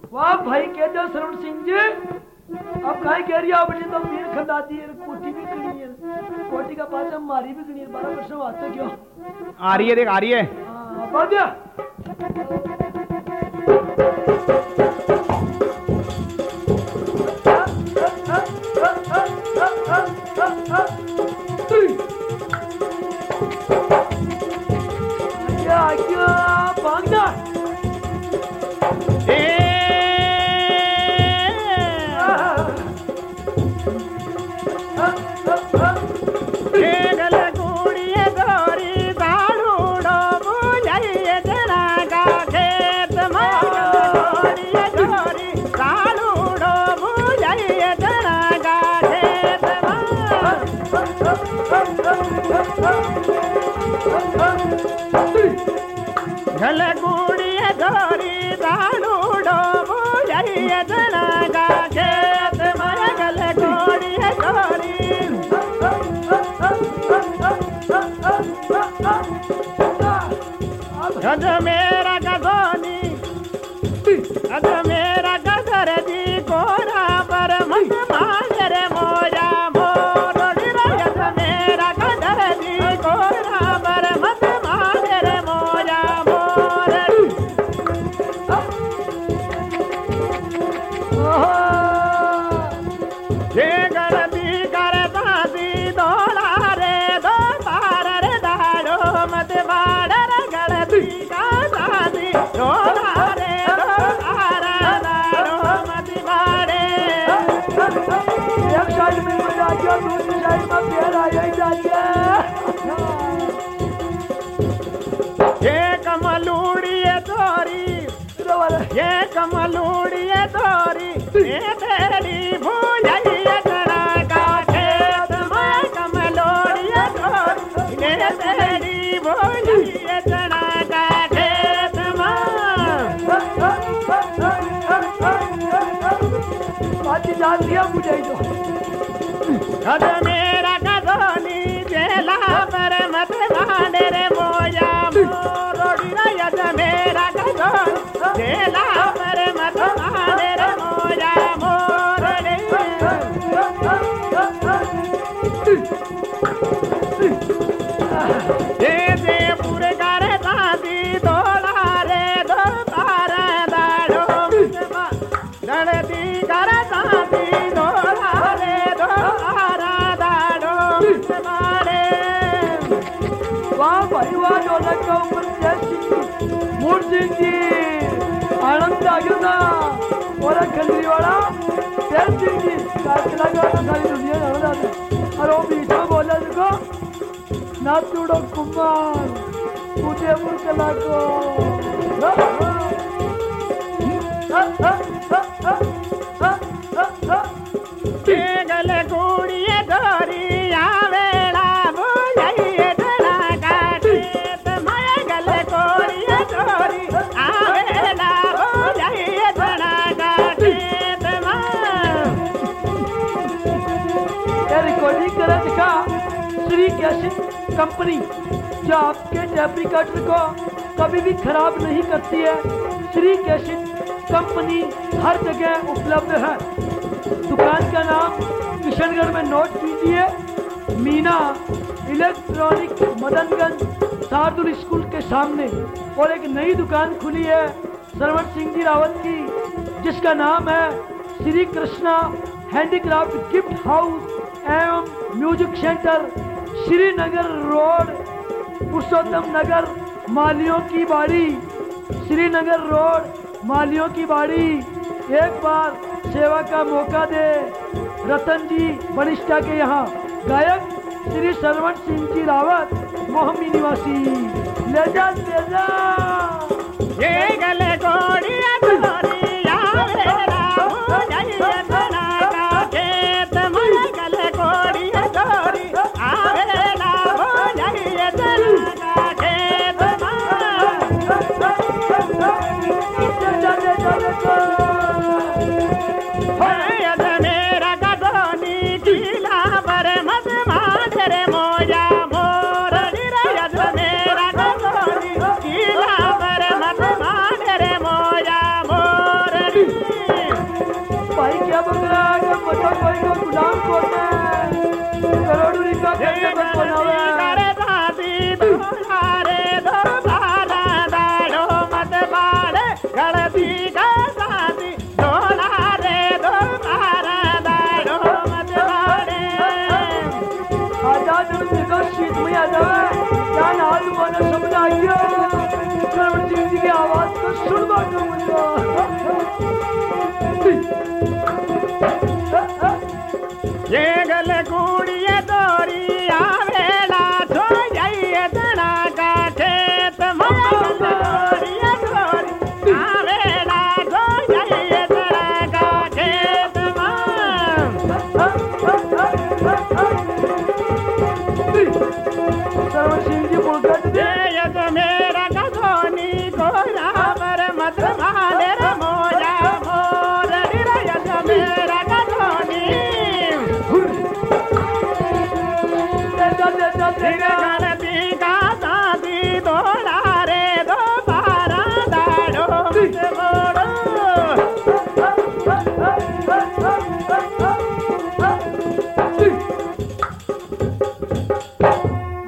वाह भाई कह दो श्रवण सिंह जी, अब काहे कह रही आप तो मीर खंदा दी कोठी भी कनी है, कोठी का पास हम मारी भी कनी है, 12 वर्ष वास्ते क्यों आ रही है, देख आ रही है। हां बाजा मेरा गजोनी मेरा गजर दी कोरा पर मत मार मोजा मोर मेरा गजर दी कोरा पर मत मार मोजा मोर ये गरदी करता दी दोला रे दो पार रे दाड़ो मत बाड़ गरदी ये कमलूड़ी तोरी तेरी भूलिए तना का खेत में कमलूड़ी तोरी तेरी भूलिए तना का खेत में मुझे मेरा गजोनी जेला पर मत माने रे मोया मोरोड़ी रयत मेरा गजोनी जेला पर मत माने रे मोया मोरोड़ी दे पूरे करे दादी दोला रे दो तारा दाड़ो दड़दी करे दादी दोला रे दो तारा दाड़ो मारे वाह भाई वाह ढोलक का ऊपर मूर्ति जी आनंद आ गया ना और खंडरी वाला जय सिंह जी काकला का सारी दुनिया जान जाता और वो बीच में बोला देखो ना तूड़ो कुमार तुझे मुर्कला को गल गुड़िए धोरी आवेला बुझाइए तना काटे तुम्हारे गल गुड़िए धोरी आवेला बुझाइए तना काटे तुम्हारे रिकॉर्डिंग करा दिखा श्री कैसेट कंपनी जो आपके टेप रिकॉर्डर को कभी भी खराब नहीं करती है। श्री कैसेट कंपनी हर जगह उपलब्ध है। दुकान का नाम किशनगढ़ में नोट कीजिए, मीना इलेक्ट्रॉनिक मदनगंज शार्दुल स्कूल के सामने। और एक नई दुकान खुली है श्रवण सिंह जी रावत की जिसका नाम है Shri Krishna handicraft gift house एवं music centre, Srinagar road, Purushottam Nagar, मालियों की बाड़ी। श्रीनगर रोड, मालियों की बाड़ी। एक बार सेवा का मौका दे। रतन जी बनिष्ठा के यहाँ गायक श्री श्रवण सिंह जी रावत, मोहम्मी निवासी। ले जा ये गले गोड़िया तोरी आवेला बुझाइए तना का खेत में गले गोड़िया तोरी आवेला बुझाइए तना का खेत मेरा गदोनी किला पर मत माधरे मोजा मोर मेरा गदोनी किला गुलाम को ने